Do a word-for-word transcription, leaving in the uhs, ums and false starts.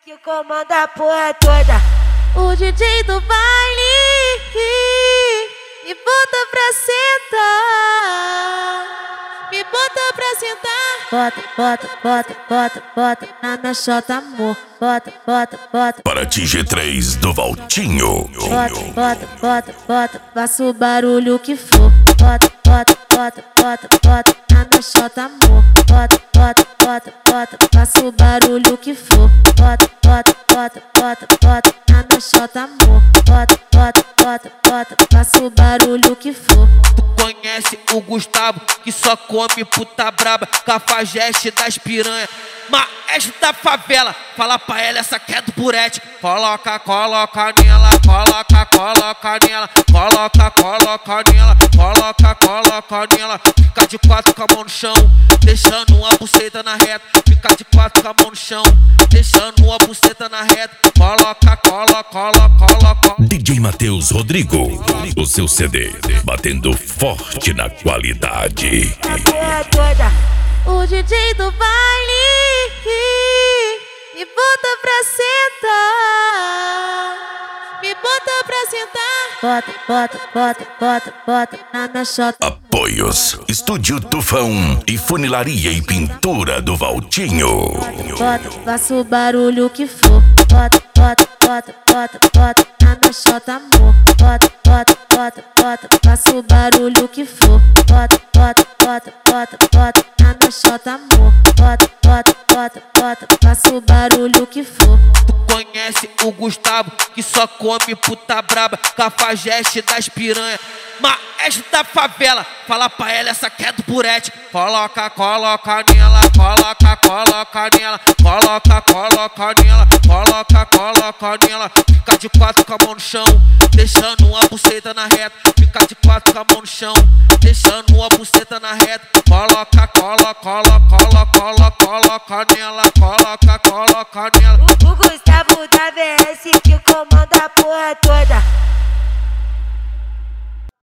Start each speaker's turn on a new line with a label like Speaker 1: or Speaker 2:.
Speaker 1: que comanda a porra toda.
Speaker 2: O D J do baile me bota pra sentar, me bota pra sentar. Bota, bota, bota, bota, bota na minha chota, amor. Bota, bota, bota.
Speaker 3: Para T G três do Valtinho.
Speaker 2: Bota, bota, bota, bota, faça o barulho que for. Bota, bota, bota, bota, bota na minha chota, amor. Bota, bota, bota, bota, faça o barulho que for. Bota, bota, bota, bota, bota na minha chota, amor. Bota, bota, bota, bota, faça o barulho que for.
Speaker 4: Tu conhece o Gustavo, que só come puta braba, cafajeste das piranha, maestro da favela. Fala pra ela, essa que é do burete. Coloca, coloca nela, coloca, coloca nela, coloca, coloca nela, coloca, coloca nela. Fica de quatro com a mão no chão, deixando uma buceta na reta. Fica de quatro com a mão no chão, deixando uma buceta na reta. Coloca, coloca, coloca, coloca.
Speaker 3: D J Matheus Rodrigo, o seu C D, batendo forte na qualidade.
Speaker 1: A porra toda.
Speaker 2: O D J do baile me bota pra sentar, me bota pra sentar. Bota, bota, bota, bota, bota na minha chota.
Speaker 3: Apoios, Estúdio Tufão e Funilaria e Pintura do Valtinho.
Speaker 2: Bota, faça o barulho que for. Bota, bota, bota, bota, bota na minha chota, amor. Bota, bota, bota, bota, faça o barulho que for. Bota, bota, bota, bota, bota na minha chota, amor. Bota, bota, bota, bota, faça o barulho que for.
Speaker 4: Tu conhece o Gustavo, que só come puta braba, cafajeste das piranha, maestro da favela. Fala pra ela, essa que é do burete. Coloca, coloca nela, coloca, coloca nela, coloca, coloca nela, coloca, coloca nela. Fica de quatro com a mão no chão, deixando uma buceta na reta. Fica de quatro com a mão no chão, deixando uma buceta na reta. Coloca, coloca, coloca, coloca, coloca nela, coloca, coloca nela.
Speaker 1: O Gustavo